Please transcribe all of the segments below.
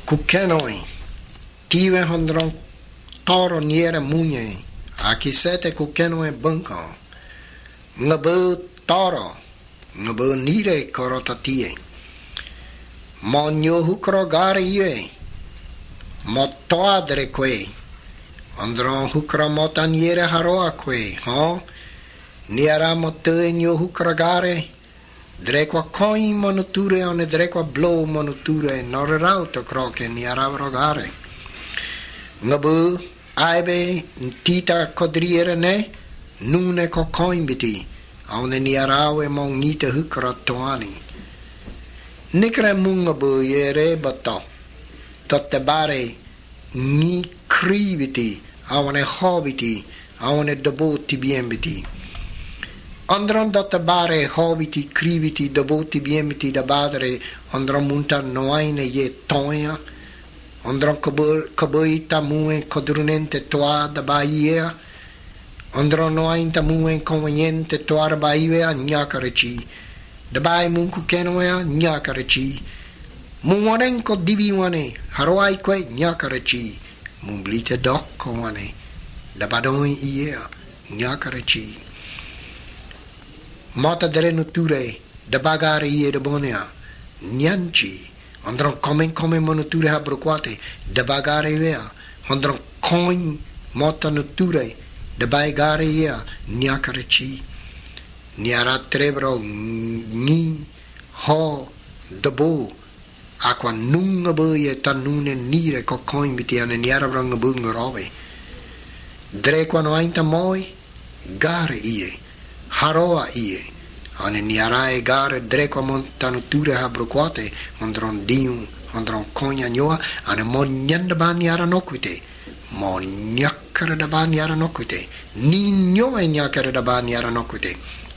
Kukenoi, tive hondron toro niera munye, aki sete kukenoi bunko, ngabu toro, ngabu nire korotatie, mo nyohu krogare ye, mo toadre que, hondron hukra motaniere haroa que, ho, niera mote nyohu krogare, Drekwa coin monuture on drekwa blow monuture nor rauto croce ni aravrogare. Ngabu aibe tita codriere ne nune co coimbiti on ni arawe monita hukra toani. Nikre mungabu yere bato totte bare ni criviti avone hobiti avone doboti biembiti. Andron dat bare hobiti, criviti, devoti, biemiti, da badere, andron munta noaine ye toia, andron kabuita mue codrunente toa da baia, andron noainta mue conveniente toa da baia, gnacareci, da bai munku kenoea, gnacareci, mumorenko diviwane, haroaique, gnacareci, mumblite doccoane, da badoi ia, gnacareci. Mata dere nuture da bagare ie da bonea nianci andron come monuture ha bruquate da bagare vea andron coin mata nuture da bagare ia niacareci niara trebro ni ho da bo aqua nunga boie tanune nire co coin bitiane niara branga bunga rove dre quano ainta moi gare ie haroa ie ane niarae gare drekwa montanuture ha bruquate andron diu andron conya nyoa ane monyanda ban yara noquite monyakara da ban yara noquite ni nyoa nyakara da ban yara noquite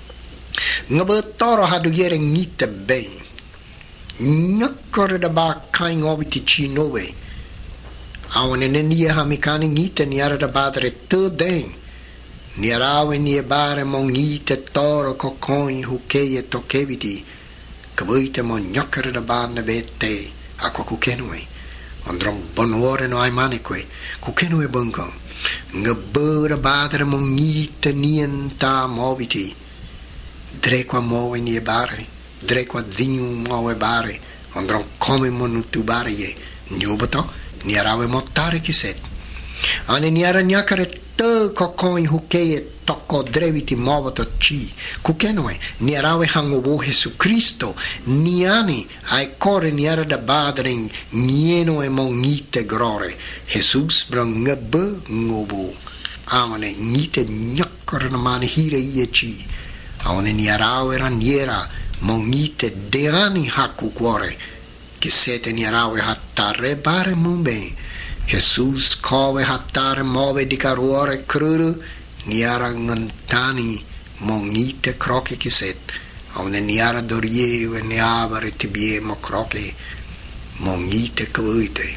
ngabetoro hadu yere ngite ben nyakara da ba kain obiti chinove awane nenia hamikani ngite niara da badre te den Niarawe nie bare mongite toro kokoi hukeie tokeviti kabuite mon nyakere da bane vete aqua kukenue andron bonore no ai maneque kukenue bungo ngabura badre mongite nienta moviti drekwa move nie bare drekwa dinu move bare andron come monutu bare ye nyobato niarawe mottare kiset ane niara nyakere te kokoi hukeie toko dreviti movato ci kukenoe niarawe hangovo Jesu Cristo niani ai core niara da badring nieno e mongite grore Jesus brangabe ngovo amane ngite nyakore na mane hire ie ci amane niarawe raniera mongite deani haku cuore che sete niarawe hattare bare mumbe Jesus cove hattare move di caruore cruru niara ngantani mongite croche kiset avne niara dorieve ne avare tibiemo croche mongite kvuite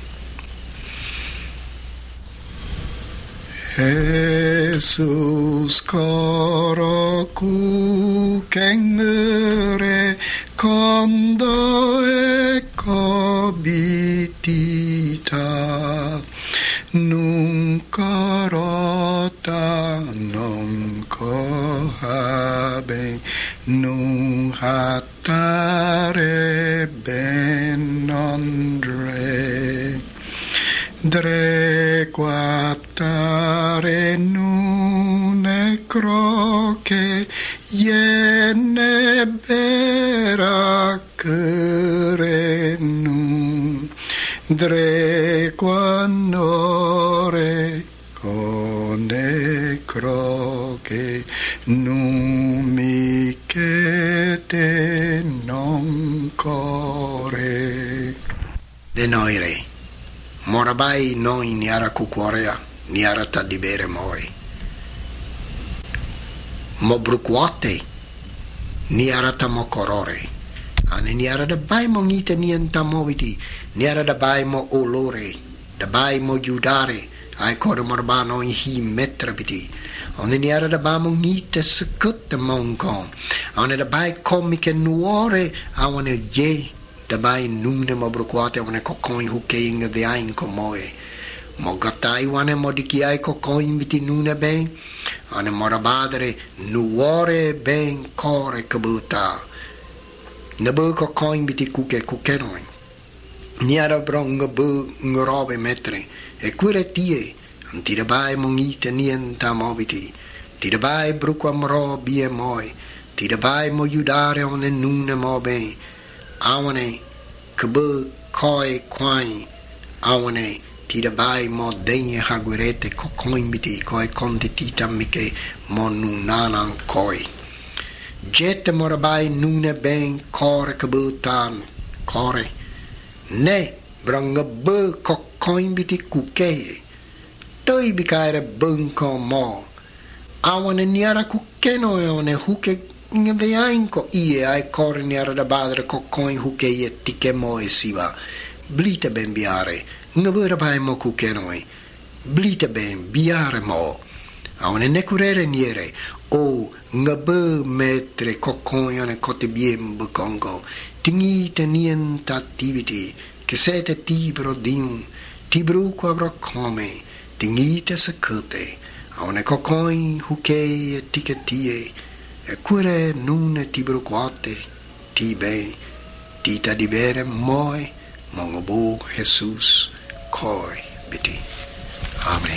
Jesus coro cu kengere kondo e cobitita nunca rota non cohabe nun hattare ben non re dre quattare nune croche iene bera cere nun dre quannore cone croche numi che te non core de noire morabai noi niara cucuorea niara tadibere moi mo bruquate niara tamocorore ane niara da bai mo ngite nienta moviti niara da bai mo olore da bai mo giudare ai core morbano in hi metrabiti ane niara da bai mo ngite secutta monco ane da bai comiche nuore awane ye dabai nune mo brukwate wane kokoi huke inga de ain ko moe mo gatai wane mo dikiai kokoi biti nune ben ane mo rabadere nuore ben kore kabuta nabu kokoi biti kuke kukenoi niara bronga bu ngorobe metre e quere tie ti dabai mongite nienta mobiti ti dabai brukwa mro bie moi ti dabai mo yudare one nune mo ben awane kubu koi kwai awane ti dabai mo denye hagurete kokoimbiti koi kontitita mike mo nunanan koi jette mo rabai nune ben kore kubutan kore ne branga bu kokoimbiti kukeye toi bikaire bunko mo awane niara kukeno one huke ngade ainko ie ai kore niara da badre kokoi huke ye tike mo e siva blite ben biare ngabura bai mo kukenoi blite ben biare mo awane nekurere niere o ngabu metre kokoi one kote bien bukongo tingite niente attività che siete tibro din tibru quabro come tingite sakute awane kokoi huke e tiketie e cure nune tibru quate ti ben tita di vere moi mongobu Jesus koi biti amen.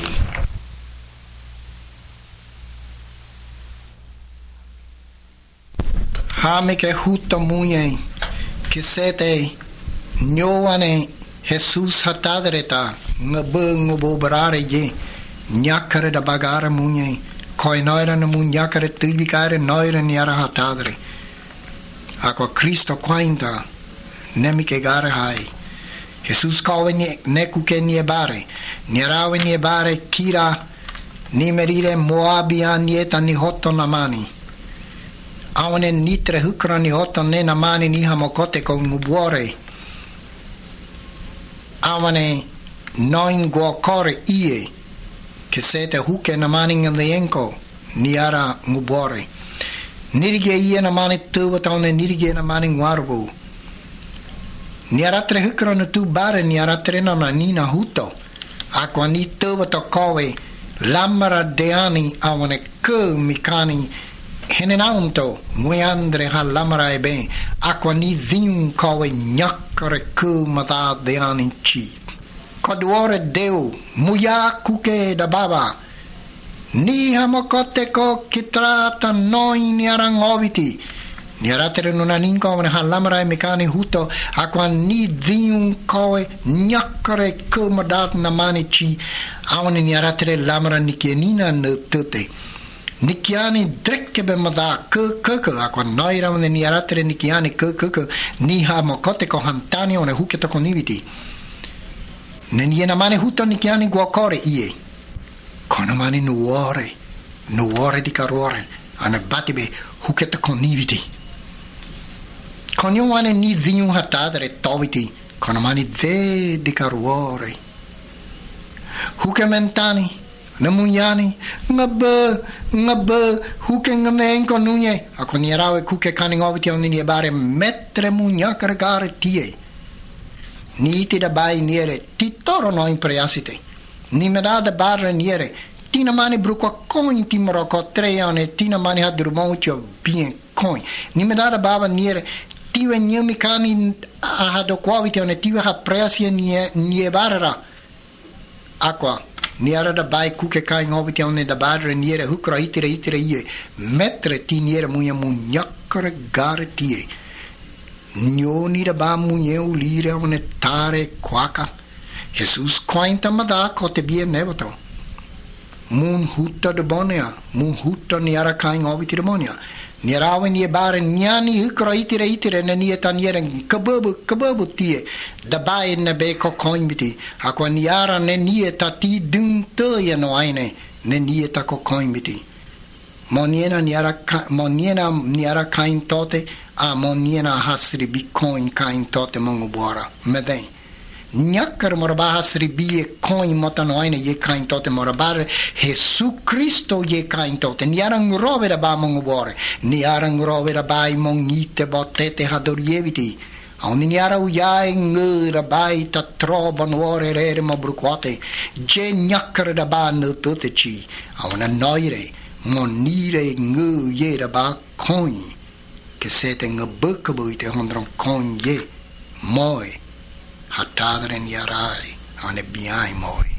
Hame che hutta muye che sete nyoane Jesus hatadreta ngabu barare je nyakare da bagare munye koi noira na munyakare tibikare noira niara hatadre aqua Cristo quainta nemike gare hai Jesus kove neku ke niebare niarawe niebare kira ni merire moabia nieta ni hotto namani awane nitre hukra ni hotto ne namani ni hamokote con mubuore awane noin guokore ie che sete huke namani ngalienko niara mubuore nirige ie namani tuvatone nirige namani nguarbu niaratre hukra no tu bare niaratre namani na huto aqua ni tuvato kove lamara deani awane ke mikani henenanto muandre ha lamara e ben aqua ni zin kove nyakare ke mata deani chi koduore deu muya kuke da baba ni hamokote ko kitrata noi niarangoviti niaratere nunaninko wane halamara e mekani huto aqua ni zin koe nyakare ke madat namani chi awane niaratere lamara nikienina ne tute nikiani drekke be mada ke aqua noira wane niaratere nikiani ke ni hamokote ko hantani one huketa koniviti neniena mane huto nikiani guokore ie kono mane nuore di karuore ana batibe huketa koniviti konyo wane ni zinyu hatadre toviti kono mane ze di karuore huke mentani namunyani ngabe huke nganenko nunye akoni arawe kuke kaningoviti onini bare metre munyakare gare tie ni ti da bai niere ti toro no impreasite ni me da barre niere ti na mani bruco coin ti morocco 3 anni ti na mani hadru mocho bien coin ni me da baba niere ti ven mi cani a do quaviti one ti ha preasia nie barra aqua ni ara da bai kuke kai ngoviti one da barre niere hukra itire ie metre ti niere munyakre gare tie Nyoni da ba munye ulire one tare quaka Jesus quainta mada kote bie nevato mun hutta de bonia mun hutta niara kain oviti demonia niarawe nie bare nyani hukra itire ne nieta niere kabubu tie da ba ne be ko koimbiti aqua niara ne nieta ti dun toya no aine ne nieta ko koimbiti moniena niara kain tote a moniena hasri bitcoin kain tote mongo buara meden nyakar moraba hasri bi coin motano aine ye kain tote morabar Jesus Cristo ye kain tote niarang rovera ba mongo buare niarang rovera ba mongite botete hadorieviti Auni niara ujai nge da bai ta troban ore rere ma bruquate, je nyakere da ba no tuteci, auna noire, monire nge ye da ba coin, che sete nge bukabuite hondron coin ye, moi, hatadere niarai, ane biai moi.